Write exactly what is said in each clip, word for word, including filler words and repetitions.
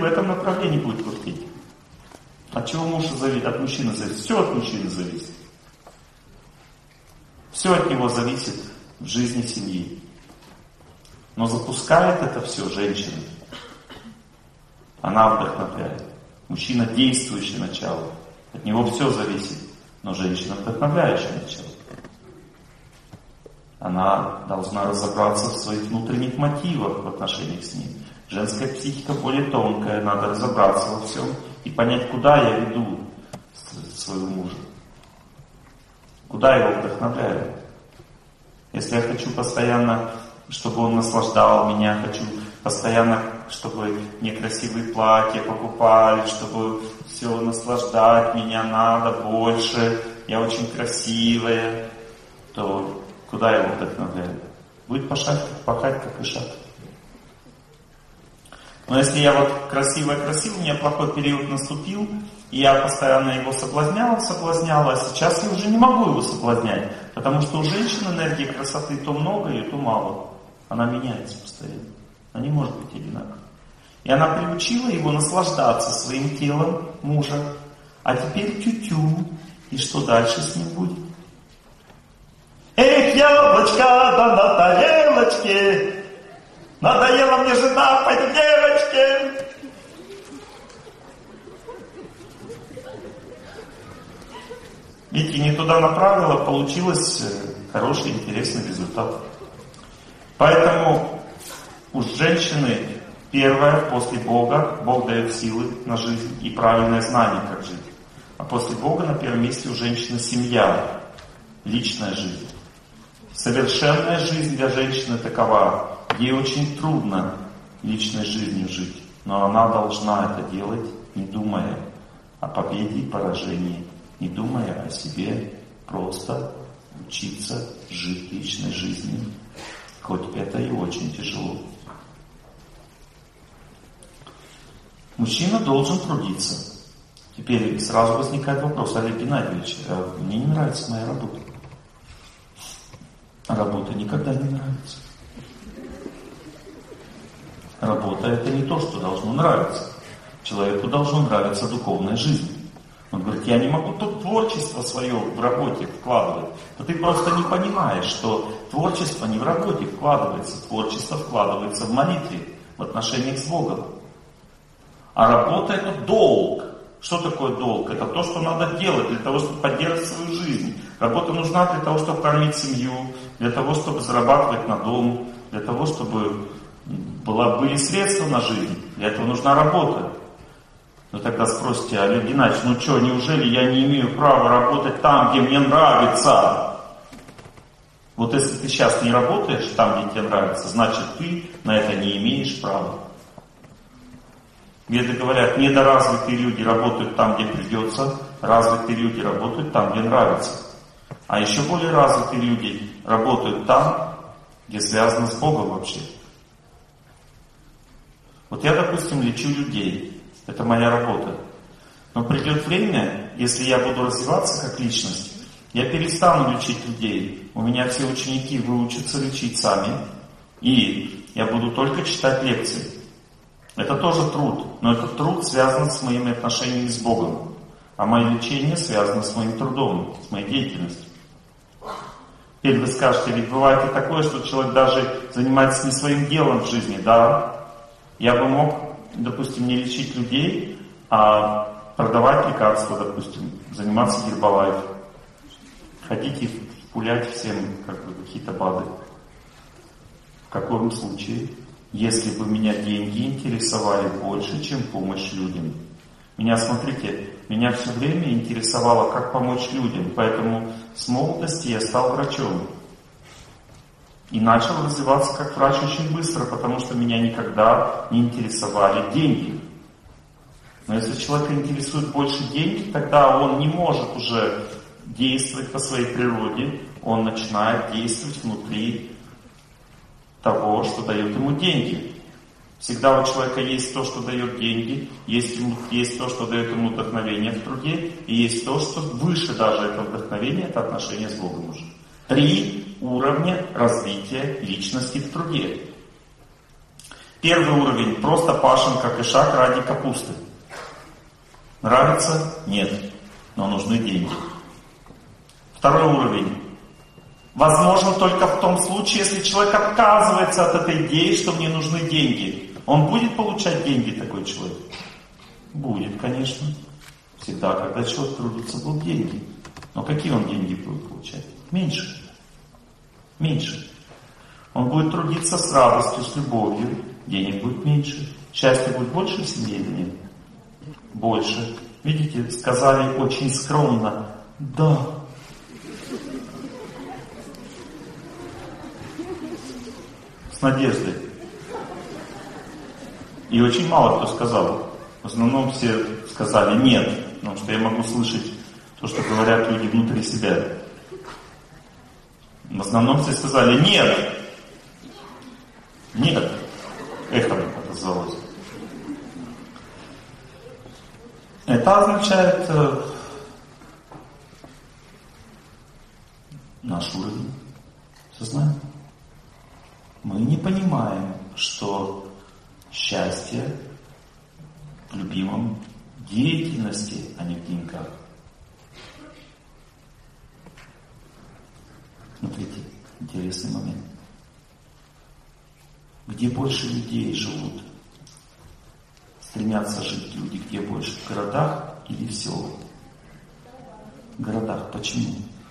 этом направлении будет крутить. От чего муж зависит? От мужчины зависит. Все от мужчины зависит. Все от него зависит в жизни семьи. Но запускает это все женщина. Она вдохновляет. Мужчина действующее начало. От него все зависит. Но женщина вдохновляющее начало. Она должна разобраться в своих внутренних мотивах в отношениях с ним. Женская психика более тонкая, надо разобраться во всем и понять, куда я веду своего мужа. Куда его вдохновляю. Если я хочу постоянно, чтобы он наслаждал меня, хочу постоянно, чтобы мне красивые платья покупали, чтобы все наслаждать меня надо больше, я очень красивая, то куда его вдохновляю? Будет пахать, пахать как ишак. Но если я вот красивая-красивая, у меня плохой период наступил, и я постоянно его соблазняла, соблазняла, а сейчас я уже не могу его соблазнять, потому что у женщины энергии красоты то много и то мало. Она меняется постоянно. Она не может быть одинаковой. И она приучила его наслаждаться своим телом мужа. А теперь тю-тю. И что дальше с ним будет? Эх, яблочко, да на тарелочке! Надоела мне жена, пойду к девочке! Видите, не туда направила, получилось хороший, интересный результат. Поэтому у женщины первое, после Бога, Бог дает силы на жизнь и правильное знание, как жить. А после Бога на первом месте у женщины семья, личная жизнь. Совершенная жизнь для женщины такова. Ей очень трудно личной жизнью жить, но она должна это делать, не думая о победе и поражении, не думая о себе, просто учиться жить личной жизнью, хоть это и очень тяжело. Мужчина должен трудиться. Теперь сразу возникает вопрос: Олег Геннадьевич, а мне не нравится моя работа. Работа никогда не нравится. Работа — это не то, что должно нравиться. Человеку должно нравиться духовная жизнь. Он говорит: я не могу то творчество свое в работе вкладывать. Но ты просто не понимаешь, что творчество не в работе вкладывается. Творчество вкладывается в молитве, в отношениях с Богом. А работа — это долг. Что такое долг? Это то, что надо делать для того, чтобы поддерживать свою жизнь. Работа нужна для того, чтобы кормить семью, для того, чтобы зарабатывать на дом, для того, чтобы была, были средства на жизнь. Для этого нужна работа. Но тогда спросите: Олег Геннадьевич, ну что, неужели я не имею права работать там, где мне нравится? Вот если ты сейчас не работаешь там, где тебе нравится, значит ты на это не имеешь права. Где-то говорят, недоразвитые люди работают там, где придется, развитые люди работают там, где нравится. А еще более развитые люди работают там, где связано с Богом вообще. Вот я, допустим, лечу людей. Это моя работа. Но придет время, если я буду развиваться как личность, я перестану лечить людей. У меня все ученики выучатся лечить сами. И я буду только читать лекции. Это тоже труд, но этот труд связан с моими отношениями с Богом. А мое лечение связано с моим трудом, с моей деятельностью. Теперь вы скажете: ведь бывает и такое, что человек даже занимается не своим делом в жизни. Да, я бы мог, допустим, не лечить людей, а продавать лекарства, допустим, заниматься гербалайф. Хотите пулять всем как бы какие-то БАДы. В каком случае? Если бы меня деньги интересовали больше, чем помощь людям. Меня, смотрите, меня все время интересовало, как помочь людям, поэтому с молодости я стал врачом. И начал развиваться как врач очень быстро, потому что меня никогда не интересовали деньги. Но если человека интересует больше деньги, тогда он не может уже действовать по своей природе, он начинает действовать внутри того, что дает ему деньги. Всегда у человека есть то, что дает деньги, есть, ему, есть то, что дает ему вдохновение в труде, и есть то, что выше даже этого вдохновения, это отношение с Богом уже. Три уровня развития личности в труде. Первый уровень — просто пашем как ишак ради капусты. Нравится? Нет. Но нужны деньги. Второй уровень. Возможно только в том случае, если человек отказывается от этой идеи, что мне нужны деньги. Он будет получать деньги, такой человек? Будет, конечно. Всегда, когда человек трудится, будут деньги. Но какие он деньги будет получать? Меньше. Меньше. Он будет трудиться с радостью, с любовью. Денег будет меньше. Счастья будет больше в семье или нет? Больше. Видите, сказали очень скромно. Да. С надеждой. И очень мало кто сказал. В основном все сказали нет. Потому что я могу слышать то, что говорят люди внутри себя. В основном все сказали нет. Нет. Эхом отозвалось. Это означает э, наш уровень сознания. Мы не понимаем, что счастье в любимом деятельности, а не в деньгах. Смотрите, интересный момент. Где больше людей живут? Стремятся жить люди, где больше? В городах или в селах? В городах. Почему?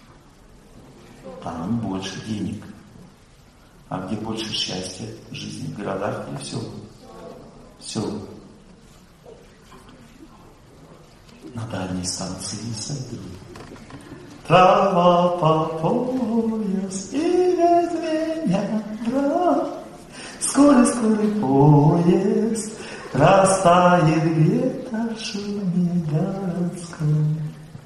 Там больше денег. А где больше счастья в жизни? В городах или в селах? В селах. На дальней станции сойду. Трава по пояс, и без меня брат. Скорый-скорый поезд растает где-то в шуме городском.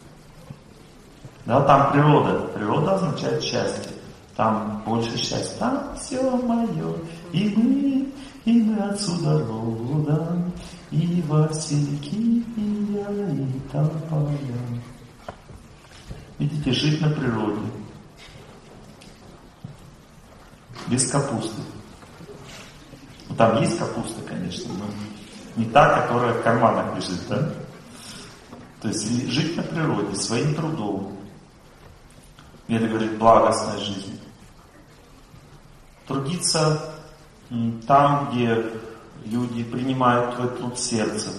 Да, там природа. Природа означает счастье. Там больше счастья. Там все мое. И мы, и мы отсюда родом. И васильки, и я, и тополя. Видите, жить на природе. Без капусты. Ну, там есть капуста, конечно, но не та, которая в карманах лежит, да? То есть жить на природе, своим трудом. Это говорит благостная жизнь. Трудиться там, где люди принимают твой труд сердцем.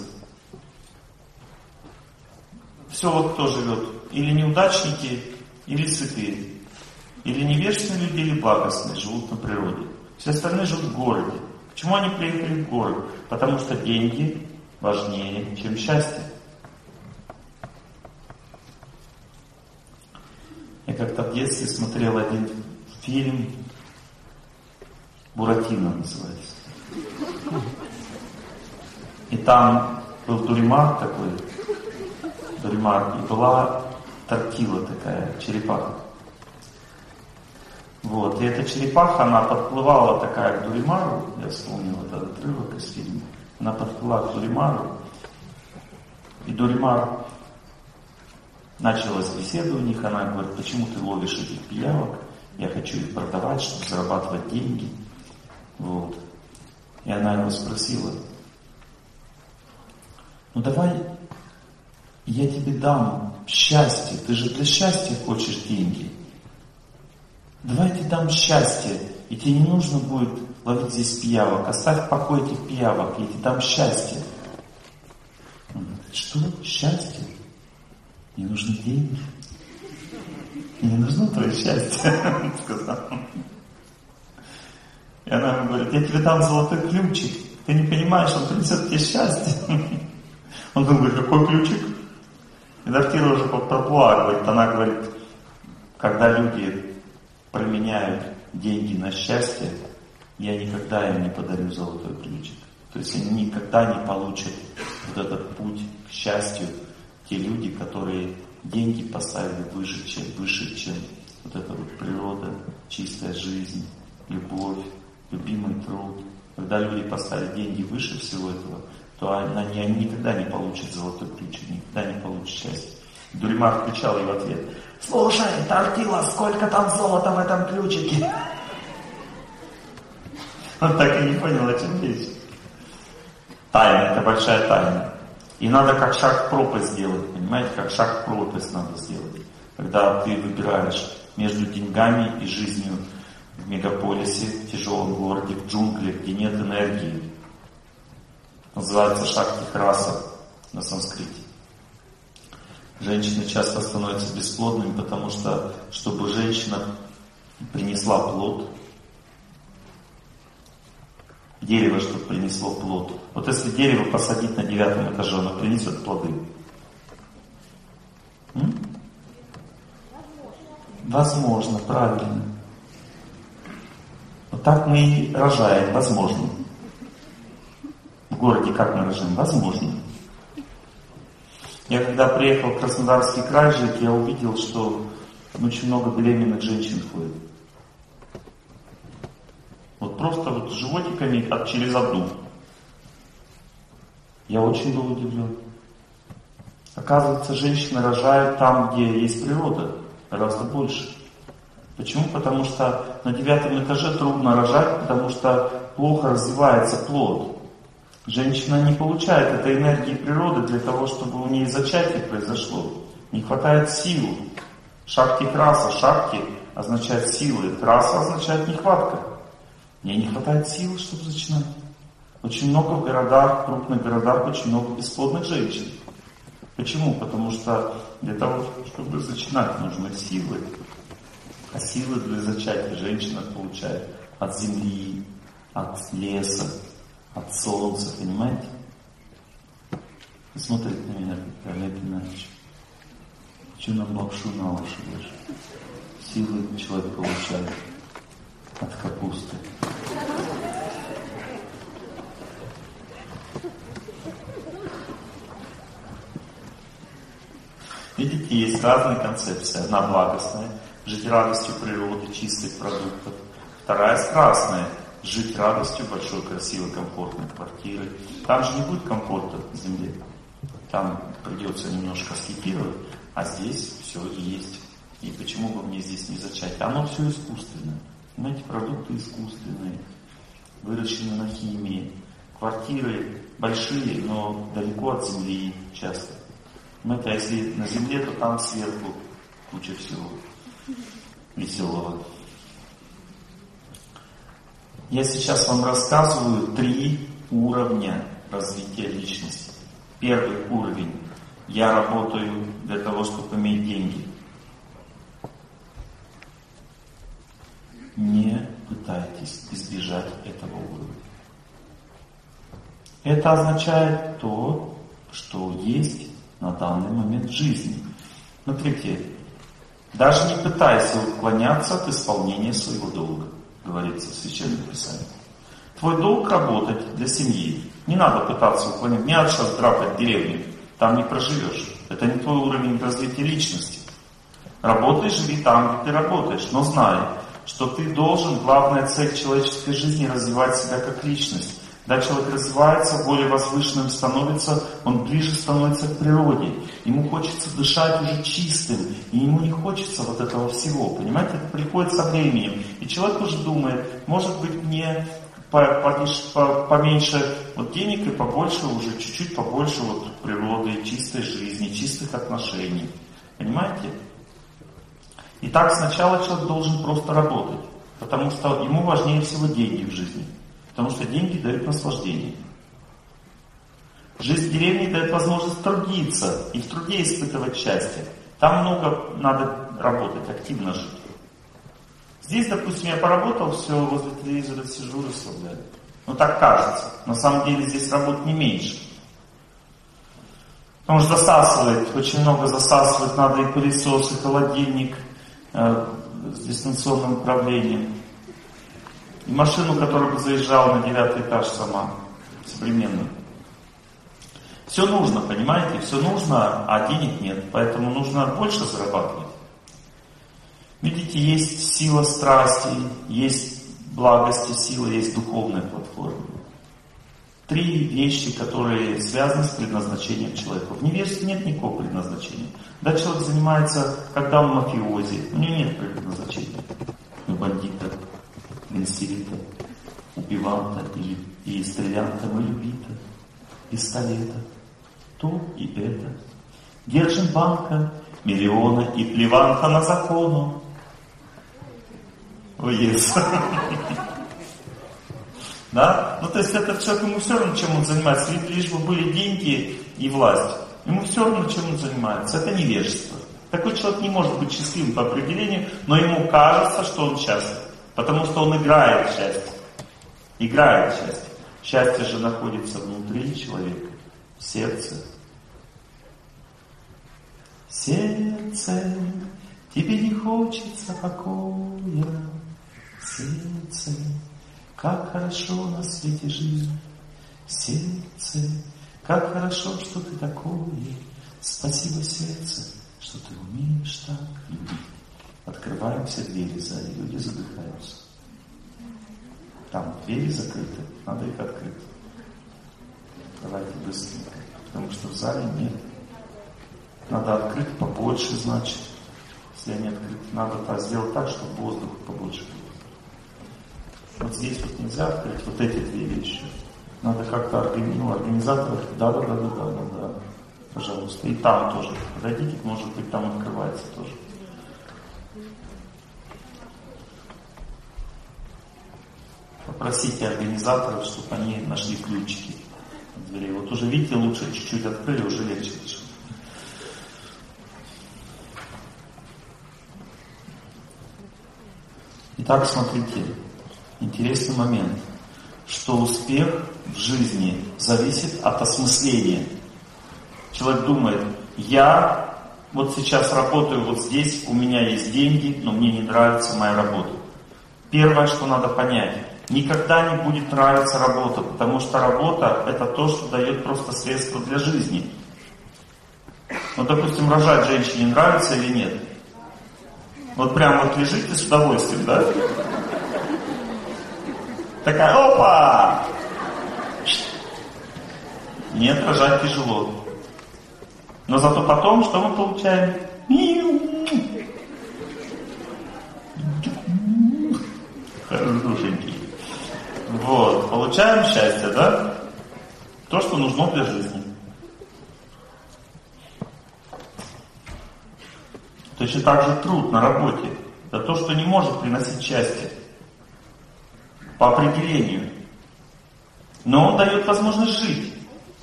Все вот кто живет, или неудачники, или святые, или невежественные люди, или благостные живут на природе. Все остальные живут в городе. Почему они приехали в город? Потому что деньги важнее, чем счастье. Я как-то в детстве смотрел один фильм, «Буратино» называется. И там был Дуримар такой, Дуримар, и была тортила такая, черепаха. Вот, и эта черепаха, она подплывала такая к Дуримару, я вспомнил этот отрывок из фильма, она подплыла к Дуримару, и Дуримар, началась беседа у них, она говорит, почему ты ловишь этих пиявок, я хочу их продавать, чтобы зарабатывать деньги. Вот. И она его спросила, ну давай я тебе дам счастье, ты же для счастья хочешь деньги. Давай я тебе дам счастье, и тебе не нужно будет ловить здесь пиявок, оставь в покое этих пиявок, я тебе дам счастье. Он говорит, что? Счастье? Мне нужны деньги. Мне не нужно твое счастье, он сказал. И она ему говорит, я тебе дам золотой ключик, ты не понимаешь, он принесет тебе счастье. Он говорит, какой ключик? И Дартира уже проплыла, говорит, она говорит, когда люди променяют деньги на счастье, я никогда им не подарю золотой ключик. То есть они никогда не получат вот этот путь к счастью, те люди, которые деньги поставили выше, чем, выше, чем вот эта вот природа, чистая жизнь, любовь, любимый труд. Когда люди поставят деньги выше всего этого, то они, они никогда не получат золотой ключик, никогда не получат счастье. Дуримар кричал ей в ответ, слушай, Тортила, сколько там золота в этом ключике? Он так и не понял, о чем речь. Тайна, это большая тайна. И надо как шаг в пропасть сделать, понимаете, как шаг в пропасть надо сделать. Когда ты выбираешь между деньгами и жизнью в мегаполисе, в тяжелом городе, в джунглях, где нет энергии. Называется шакти-храса на санскрите. Женщины часто становятся бесплодными, потому что, чтобы женщина принесла плод, дерево, чтобы принесло плод. Вот если дерево посадить на девятом этаже, оно принесет плоды. М? Возможно, правильно. Вот так мы и рожаем, возможно. В городе как мы рожаем? Возможно. Я когда приехал в Краснодарский край жить, я увидел, что очень много беременных женщин ходит. Вот просто вот с животиками от через одну. Я очень был удивлен. Оказывается, женщины рожают там, где есть природа, гораздо больше. Почему? Потому что на девятом этаже трудно рожать, потому что плохо развивается плод. Женщина не получает этой энергии природы для того, чтобы у нее зачатие произошло. Не хватает сил. Шакти-краса, шакти означает силы, краса означает нехватка. Мне не хватает сил, чтобы зачинать. Очень много в городах, в крупных городах, очень много бесплодных женщин. Почему? Потому что для того, чтобы зачинать, нужны силы. А силы для зачатия женщина получает от земли, от леса, от солнца, понимаете? Вы смотрите на меня, как Олег Геннадьевич. Че нам лапшу на уши даже? Силы человек получает от капусты. Видите, есть разные концепции. Одна благостная, жить радостью природы, чистых продуктов. Вторая страстная, жить радостью большой, красивой, комфортной квартиры. Там же не будет комфорта в земле. Там придется немножко аскетировать, а здесь все есть. И почему бы мне здесь не зачать? Оно все искусственное. Понимаете, продукты искусственные, выращены на химии. Квартиры большие, но далеко от земли часто. Понимаете, а если на земле, то там сверху куча всего веселого. Я сейчас вам рассказываю три уровня развития личности. Первый уровень. Я работаю для того, чтобы иметь деньги. Не пытайтесь избежать этого уровня. Это означает то, что есть на данный момент в жизни. Смотрите, даже не пытайся уклоняться от исполнения своего долга, говорится в Священном Писании. Твой долг работать для семьи. Не надо пытаться уклоняться. Не надо сейчас драпать деревню, там не проживешь. Это не твой уровень развития личности. Работай, живи там, где ты работаешь, но знай, что ты должен, главная цель человеческой жизни, развивать себя как личность. Когда человек развивается, более возвышенным становится, он ближе становится к природе. Ему хочется дышать уже чистым, и ему не хочется вот этого всего. Понимаете, это приходит со временем. И человек уже думает, может быть, мне поменьше вот денег и побольше уже, чуть-чуть побольше вот природы, чистой жизни, чистых отношений. Понимаете? И так сначала человек должен просто работать, потому что ему важнее всего деньги в жизни. Потому что деньги дают наслаждение. Жизнь в деревне дает возможность трудиться и в труде испытывать счастье. Там много надо работать, активно жить. Здесь, допустим, я поработал, все, возле телевизора сижу, расслабляюсь. Ну так кажется. На самом деле здесь работы не меньше. Потому что засасывает, очень много засасывает, надо и пылесос, и холодильник э, с дистанционным управлением. И машину, которая бы заезжала на девятый этаж сама, современную. Все нужно, понимаете? Все нужно, а денег нет. Поэтому нужно больше зарабатывать. Видите, есть сила страсти, есть благости сила, есть духовная платформа. Три вещи, которые связаны с предназначением человека. В невежестве нет никакого предназначения. Когда человек занимается, когда он мафиози, у него нет предназначения. Ну, бандита, гангстерита. убиванта или и стрелянта мы любита, пистолета, то и это. Держим банка, миллиона и плеванка на закону. Ой, yes. Да? Ну, то есть этот человек, ему все равно, чем он занимается, лишь бы были деньги и власть. Ему все равно, чем он занимается. Это невежество. Такой человек не может быть счастливым по определению, но ему кажется, что он счастлив. Потому что он играет в счастье. Играет в счастье. Счастье же находится внутри человека, в сердце. Сердце, тебе не хочется покоя. Сердце, как хорошо на свете жить. Сердце, как хорошо, что ты такое. Спасибо, сердце, что ты умеешь так любить. Открываем все двери в зале, люди задыхаются. Там двери закрыты, надо их открыть. Давайте быстренько, потому что в зале нет. Надо открыть побольше, значит. Если они открыты, надо так сделать так, чтобы воздуха побольше было. Вот здесь вот нельзя открыть, вот эти двери еще. Надо как-то органи... ну, организаторов, да, да, да, да, да, да, да, пожалуйста. И там тоже. Подойдите, может быть, там открывается тоже. Попросите организаторов, чтобы они нашли ключики от дверей. Вот уже, видите, лучше чуть-чуть открыли, уже легче вышло. Итак, смотрите, интересный момент, что успех в жизни зависит от осмысления. Человек думает, я вот сейчас работаю вот здесь, у меня есть деньги, но мне не нравится моя работа. Первое, что надо понять, никогда не будет нравиться работа, потому что работа это то, что дает просто средства для жизни. Ну, допустим, рожать женщине нравится или нет? Вот прям вот лежите с удовольствием, да? Такая, опа! Нет, рожать тяжело. Но зато потом, что мы получаем? Хорошенький. Вот, получаем счастье, да? То, что нужно для жизни. Точно так же труд на работе. Это то, что не может приносить счастье. По определению. Но он дает возможность жить.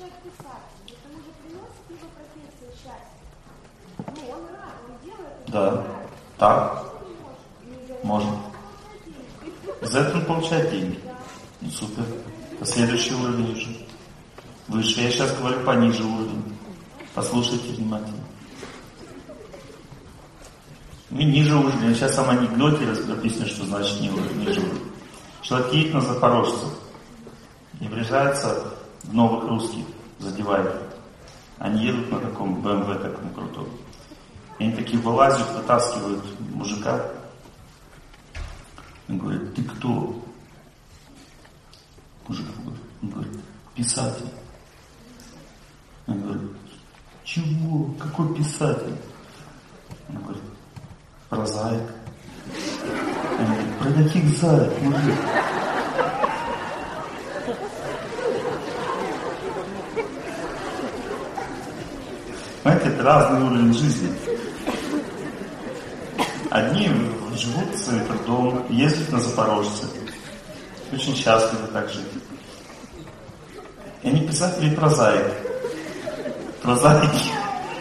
Да. Так. Может. За это он получает деньги. Ну, супер. А следующий уровень уже. Выше. Я сейчас говорю пониже уровень. Послушайте внимательно. И ниже уровня. Сейчас сам анекдоте объясню, что значит ниже уровня. Человек едет на запорожцев и врежается в новых русских, задевает. Они едут на таком бэ эм вэ таком крутом. И они такие вылазят, вытаскивают мужика. Он говорит, ты кто? Мужик говорит, он говорит, писатель. Он говорит, чего? Какой писатель? Он говорит, прозаик. Он говорит, про каких заек, мужик? Понимаете, это разный уровень жизни. Одни живут своим трудом, ездят на запорожце. Очень счастливы так жить. И они писатели прозаик. Прозаики.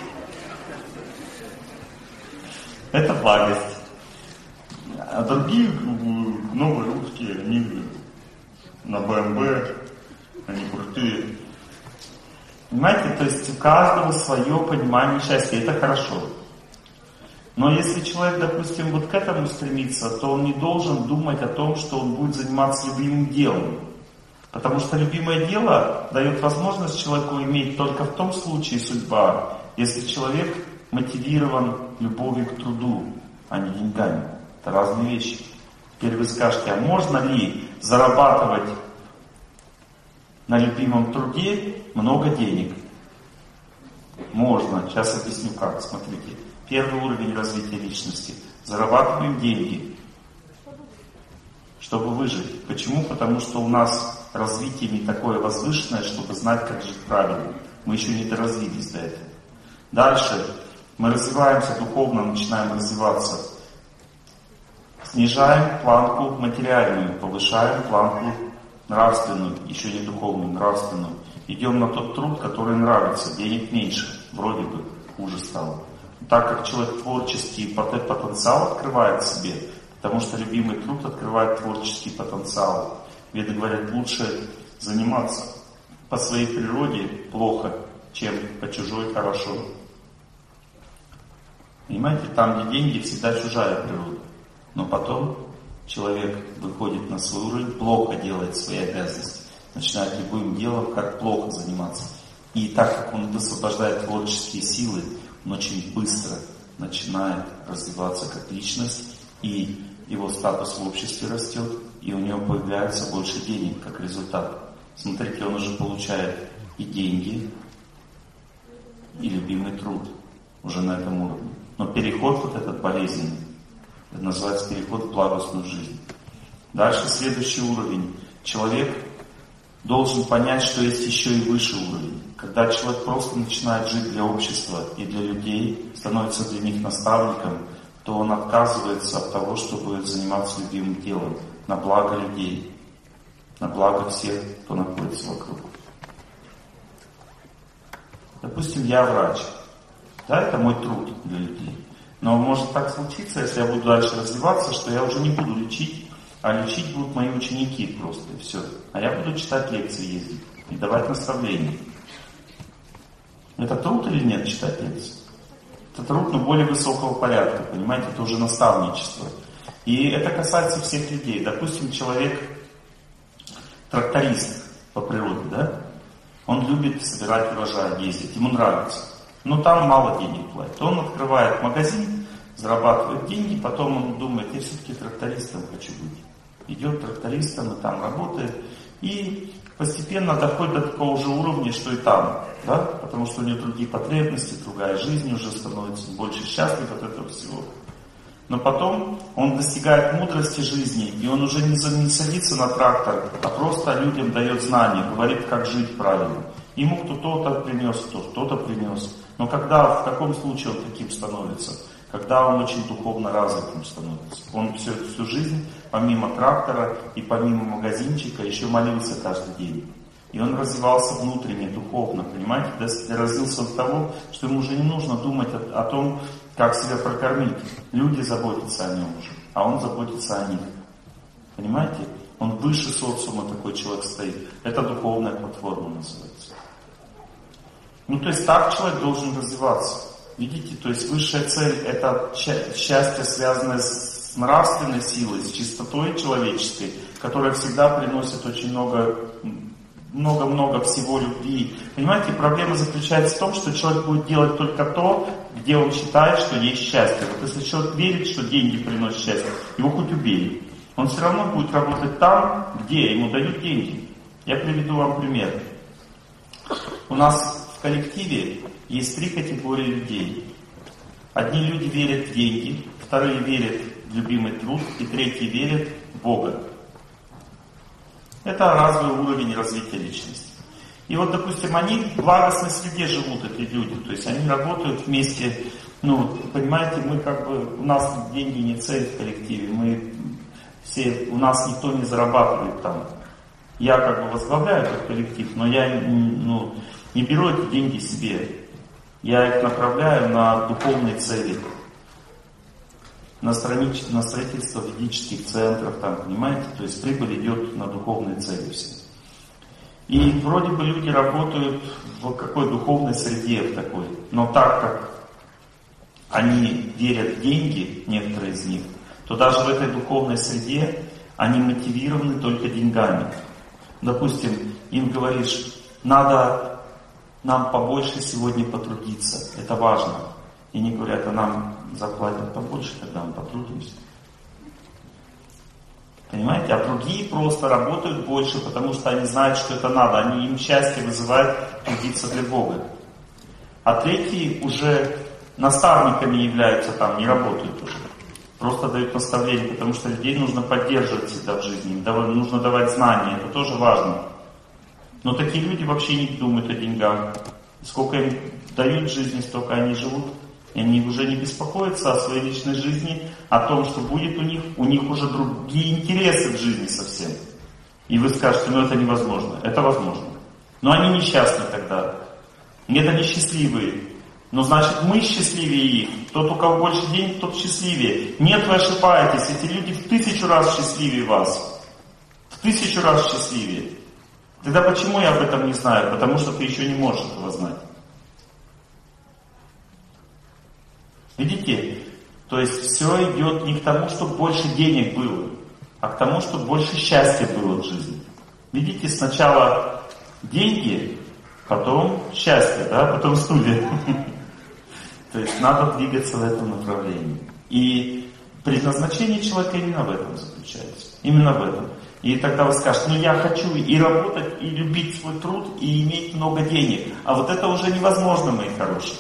Это благость. А другие новые русские, они на бэ эм вэ, они крутые. Понимаете, то есть у каждого свое понимание счастья, это хорошо. Но если человек, допустим, вот к этому стремится, то он не должен думать о том, что он будет заниматься любимым делом. Потому что любимое дело дает возможность человеку иметь только в том случае судьба, если человек мотивирован любовью к труду, а не деньгами. Это разные вещи. Теперь вы скажете, а можно ли зарабатывать на любимом труде много денег? Можно. Сейчас объясню как. Смотрите. Первый уровень развития личности. Зарабатываем деньги. чтобы выжить. Почему? Потому что у нас развитие не такое возвышенное, чтобы знать, как жить правильно. Мы еще не доразвились до этого. Дальше мы развиваемся духовно, начинаем развиваться. Снижаем планку материальную, повышаем планку нравственную, еще не духовную, нравственную. Идем на тот труд, который нравится, денег меньше, вроде бы хуже стало. Так как человек творческий потенциал открывает в себе, потому что любимый труд открывает творческий потенциал. Веды говорят, лучше заниматься по своей природе плохо, чем по чужой хорошо. Понимаете, там, где деньги, всегда чужая природа. Но потом человек выходит на свой уровень, плохо делает свои обязанности, начинает любым делом, как плохо заниматься. И так как он высвобождает творческие силы, он очень быстро начинает развиваться как личность, и его статус в обществе растет, и у него появляется больше денег как результат. Смотрите, он уже получает и деньги, и любимый труд уже на этом уровне. Но переход вот этот болезненный, это называется переход в благостную жизнь. Дальше следующий уровень. Человек должен понять, что есть еще и выше уровень. Когда человек просто начинает жить для общества и для людей, становится для них наставником, то он отказывается от того, чтобы заниматься любимым делом на благо людей, на благо всех, кто находится вокруг. Допустим, я врач. Да, это мой труд для людей. Но может так случиться, если я буду дальше развиваться, что я уже не буду лечить, а лечить будут мои ученики просто, и все. А я буду читать лекции, ездить и давать наставления. Это труд или нет, читать лекции? Это труд, но более высокого порядка, понимаете, это уже наставничество. И это касается всех людей. Допустим, человек тракторист по природе, да? Он любит собирать урожай, ездить, ему нравится. Но там мало денег платит. Он открывает магазин, зарабатывает деньги, потом он думает, я все-таки трактористом хочу быть. Идет трактористом и там работает. И постепенно доходит до такого же уровня, что и там. Да? Потому что у него другие потребности, другая жизнь, уже становится больше счастлив от этого всего. Но потом он достигает мудрости жизни, и он уже не, не садится на трактор, а просто людям дает знания, говорит, как жить правильно. Ему кто-то принес, кто кто-то принес. Но когда, в каком случае он таким становится? Когда он очень духовно развитым становится. Он всю, всю жизнь, помимо трактора и помимо магазинчика, еще молился каждый день. И он развивался внутренне, духовно, понимаете? Развился от того, что ему уже не нужно думать о, о том, как себя прокормить. Люди заботятся о нем уже, а он заботится о них. Понимаете? Он выше социума, такой человек стоит. Это духовная платформа называется. Ну, то есть так человек должен развиваться. Видите, то есть высшая цель — это счастье, связанное с нравственной силой, с чистотой человеческой, которая всегда приносит очень много, много-много всего любви. Понимаете, проблема заключается в том, что человек будет делать только то, где он считает, что есть счастье. Вот если человек верит, что деньги приносят счастье, его хоть убей. Он все равно будет работать там, где ему дают деньги. Я приведу вам пример. У нас в коллективе есть три категории людей. Одни люди верят в деньги, вторые верят в любимый труд, и третьи верят в Бога. Это разный уровень развития личности. И вот, допустим, они в благостной среде живут, эти люди. То есть они работают вместе. Ну, понимаете, мы как бы, у нас деньги не цель в коллективе. Мы все, у нас никто не зарабатывает там. Я как бы возглавляю этот коллектив, но я ну, не беру эти деньги себе. Я их направляю на духовные цели, на, странич... на строительство ведических центров, там, понимаете? То есть прибыль идет на духовные цели все. И вроде бы люди работают в какой духовной среде в такой, но так как они верят в деньги, некоторые из них, то даже в этой духовной среде они мотивированы только деньгами. Допустим, им говоришь, надо нам побольше сегодня потрудиться, это важно. И они говорят, а нам заплатят побольше, тогда мы потрудимся. Понимаете? А другие просто работают больше, потому что они знают, что это надо. Они, им счастье вызывает трудиться для Бога. А третьи уже наставниками являются там, не работают уже. просто дают наставления, потому что людей нужно поддерживать всегда в жизни, им нужно давать знания, это тоже важно. Но такие люди вообще не думают о деньгах. Сколько им дают в жизни, столько они живут. И они уже не беспокоятся о своей личной жизни, о том, что будет у них. У них уже другие интересы в жизни совсем. И вы скажете, ну это невозможно. Это возможно. Но они несчастны тогда. Нет, они счастливые. Но значит мы счастливее их. Тот, у кого больше денег, тот счастливее. Нет, вы ошибаетесь. Эти люди в тысячу раз счастливее вас. В тысячу раз счастливее. Тогда почему я об этом не знаю? Потому что ты еще не можешь этого знать. Видите? То есть все идет не к тому, чтобы больше денег было, а к тому, чтобы больше счастья было в жизни. Видите, сначала деньги, потом счастье, да, потом студия. То есть надо двигаться в этом направлении. И предназначение человека именно в этом заключается. Именно в этом. И тогда вы скажете, ну я хочу и работать, и любить свой труд, и иметь много денег. А вот это уже невозможно, мои хорошие.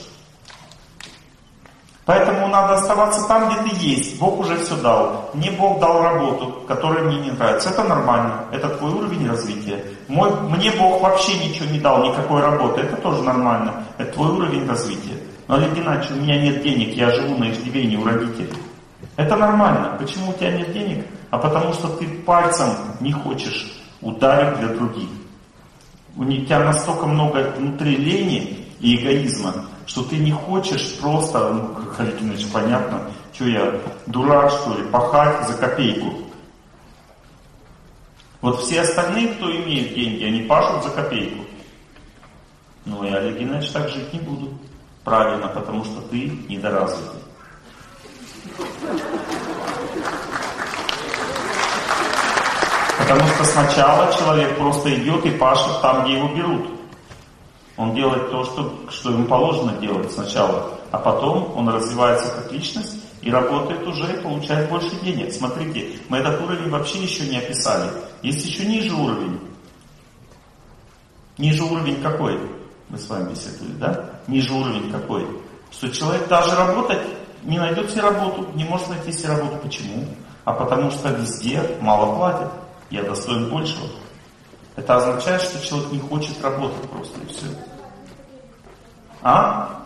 Поэтому надо оставаться там, где ты есть. Бог уже все дал. Мне Бог дал работу, которая мне не нравится. Это нормально. Это твой уровень развития. Мой, мне Бог вообще ничего не дал, никакой работы. Это тоже нормально. Это твой уровень развития. Но, Олег Геннадьевич, у меня нет денег, я живу на иждивении у родителей. Это нормально. Почему у тебя нет денег? А потому что ты пальцем не хочешь ударить для других. У тебя настолько много внутри лени и эгоизма, что ты не хочешь просто, ну, как Олег Геннадьевич, понятно, что я, дурак, что ли, пахать за копейку. Вот все остальные, кто имеет деньги, они пашут за копейку. Ну и Олег Геннадьевич так жить не будут. Правильно, потому что ты недоразвитый. Потому что сначала человек просто идет и пашет там, где его берут. Он делает то, что, что ему положено делать сначала, а потом он развивается как личность и работает уже и получает больше денег. Смотрите, мы этот уровень вообще еще не описали. Есть еще ниже уровень. Ниже уровень какой? Мы с вами беседовали, да? Ниже уровень какой? Что человек даже работать не найдет себе работу, не может найти себе работу. Почему? А потому что везде мало платят. Я достоин большего. Это означает, что человек не хочет работать просто, и все. А?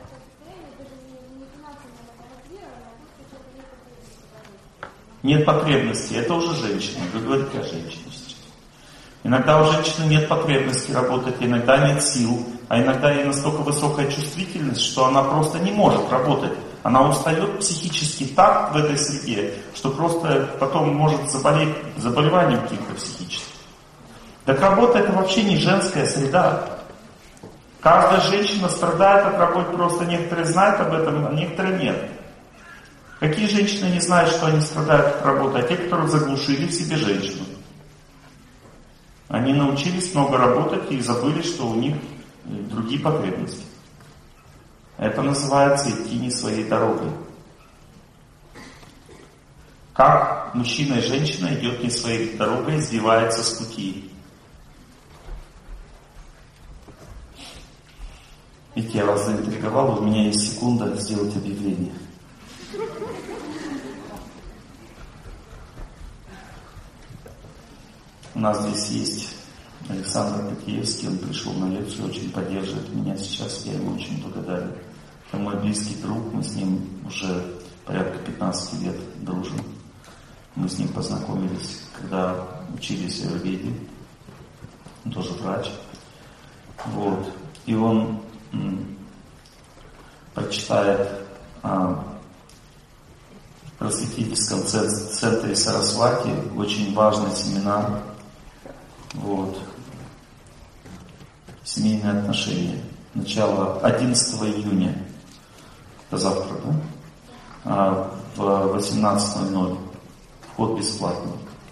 Нет потребности. Это уже женщина. Вы говорите о женщине сейчас. Иногда у женщины нет потребности работать, иногда нет сил, а иногда ей настолько высокая чувствительность, что она просто не может работать. Она устает психически так в этой среде, что просто потом может заболеть заболеванием каким-то психическим. Так работа это вообще не женская среда. Каждая женщина страдает от работы, просто некоторые знают об этом, а некоторые нет. Какие женщины не знают, что они страдают от работы? А те, которые заглушили в себе женщину. Они научились много работать и забыли, что у них другие потребности. Это называется идти не своей дорогой. Как мужчина и женщина идет не своей дорогой, сбивается с пути. Видите, я вас заинтриговал, у меня есть секунда сделать объявление. У нас здесь есть Александр Патиевский, он пришел на лекцию, очень поддерживает меня сейчас, я ему очень благодарен. Это мой близкий друг, мы с ним уже порядка пятнадцать лет дружим. Мы с ним познакомились, когда учились в аюрведе, он тоже врач. Вот. И он м, прочитает а, в просветительском центре Сарасвати очень важный семинар. Вот. Семейные отношения. Начало одиннадцатого июня. Это завтра, да? А, в восемнадцать ноль ноль. Вход бесплатный.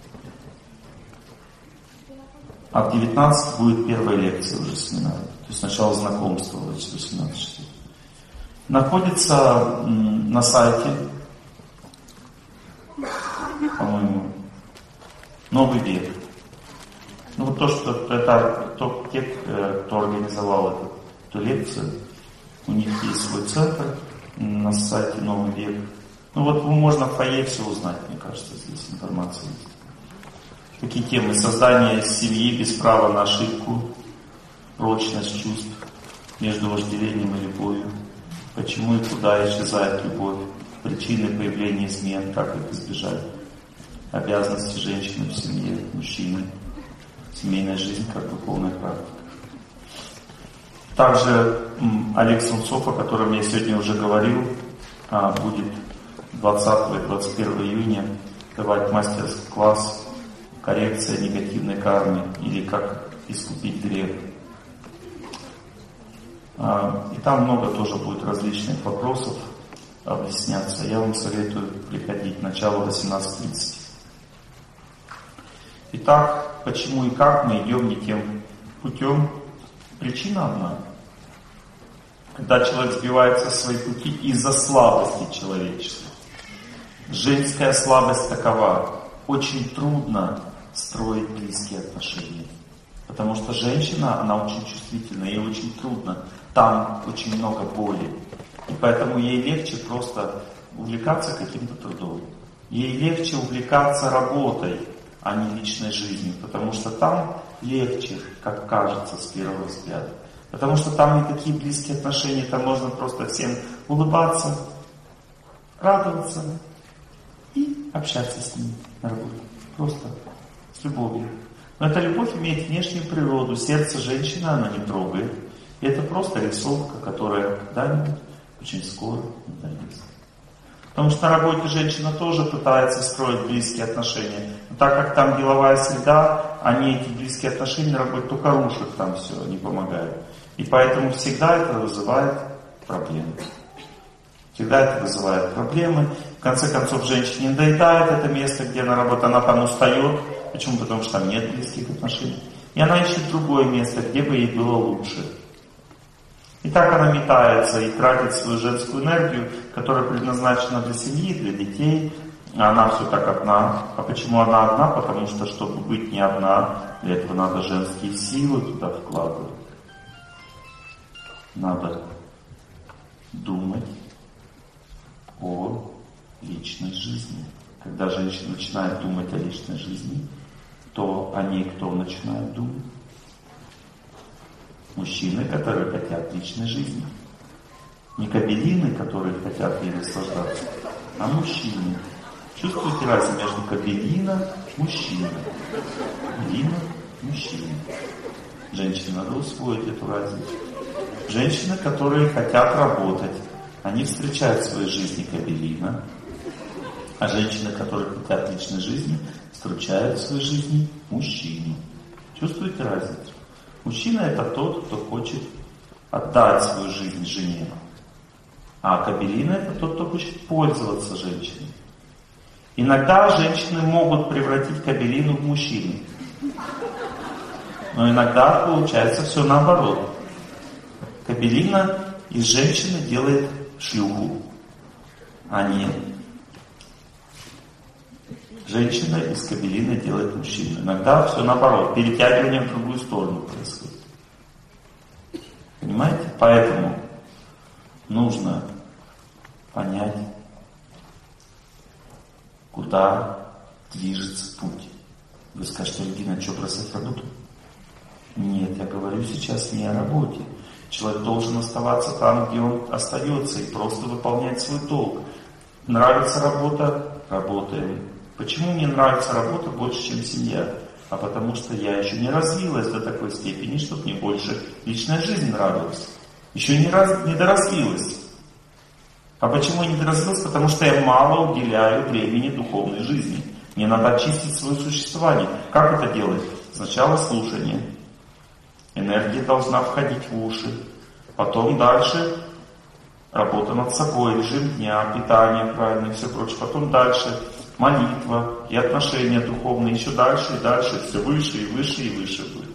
А в девятнадцать будет первая лекция уже семинара. То есть сначала знакомство в восемнадцать часов. Находится м, на сайте, по-моему, Новый век. Ну вот то, что это то, те, кто организовал эту, эту лекцию, у них есть свой центр на сайте Новый век. Ну вот можно в фойе все узнать, мне кажется, здесь информация есть. Такие темы: создание семьи без права на ошибку, прочность чувств между вожделением и любовью, почему и куда исчезает любовь, причины появления измен, как их избежать, обязанности женщины в семье, мужчины, семейная жизнь как духовная практика. Также Олег Сунцов, о котором я сегодня уже говорил, будет двадцатого и двадцать первого июня давать мастер-класс «Коррекция негативной кармы» или «Как искупить грех». И там много тоже будет различных вопросов объясняться. Я вам советую приходить, начало восемнадцать тридцать. Итак, почему и как мы идем не тем путем? Причина одна. Когда человек сбивается со своей пути из-за слабости человечества. Женская слабость такова. Очень трудно строить близкие отношения. Потому что женщина, она очень чувствительна, ей очень трудно. Там очень много боли. И поэтому ей легче просто увлекаться каким-то трудом. Ей легче увлекаться работой, а не личной жизнью. Потому что там легче, как кажется с первого взгляда. Потому что там не такие близкие отношения, там можно просто всем улыбаться, радоваться и общаться с ними на работе. Просто с любовью. Но эта любовь имеет внешнюю природу. Сердце женщины она не трогает. И это просто рисовка, которая когда-нибудь очень скоро надоест. Потому что на работе женщина тоже пытается строить близкие отношения. Но так как там деловая среда, они эти близкие отношения на работе только рушат там все, не помогают. И поэтому всегда это вызывает проблемы. Всегда это вызывает проблемы. В конце концов, женщине надоедает это место, где она работает, она там устает. Почему? Потому что там нет близких отношений. И она ищет другое место, где бы ей было лучше. И так она метается и тратит свою женскую энергию, которая предназначена для семьи, для детей. А она все так одна. А почему она одна? Потому что, чтобы быть не одна, для этого надо женские силы туда вкладывать. Надо думать о личной жизни. Когда женщина начинает думать о личной жизни, то о ней кто начинает думать? Мужчины, которые хотят личной жизни. Не кабелины, которые хотят ей наслаждаться, а мужчины. Чувствуете разницу между кабелина и мужчиной? Кабелина и мужчина. Женщине надо усвоить эту разницу. Женщины, которые хотят работать, они встречают в своей жизни кабелина, а женщины, которые хотят личной жизни, встречают в своей жизни мужчину. Чувствуете разницу? Мужчина — это тот, кто хочет отдать свою жизнь жене, а кабелина — это тот, кто хочет пользоваться женщиной. Иногда женщины могут превратить кабелину в мужчину, но иногда получается все наоборот. Кабелина из женщины делает шлюху, а не женщина из кабелины делает мужчину. Иногда все наоборот, перетягивание в другую сторону происходит. Понимаете? Поэтому нужно понять, куда движется путь. Вы скажете: Регина, что, бросать работу? Нет, я говорю сейчас не о работе. Человек должен оставаться там, где он остается, и просто выполнять свой долг. Нравится работа? Работаем. Почему мне нравится работа больше, чем семья? А потому что я еще не развилась до такой степени, чтобы мне больше личная жизнь нравилась. Еще не, раз, не доразвилась. А почему я не доразвилась? Потому что я мало уделяю времени духовной жизни. Мне надо очистить свое существование. Как это делать? Сначала слушание. Энергия должна входить в уши. Потом дальше работа над собой, режим дня, питание правильное и все прочее. Потом дальше молитва и отношения духовные. Еще дальше и дальше. Все выше и выше и выше будет.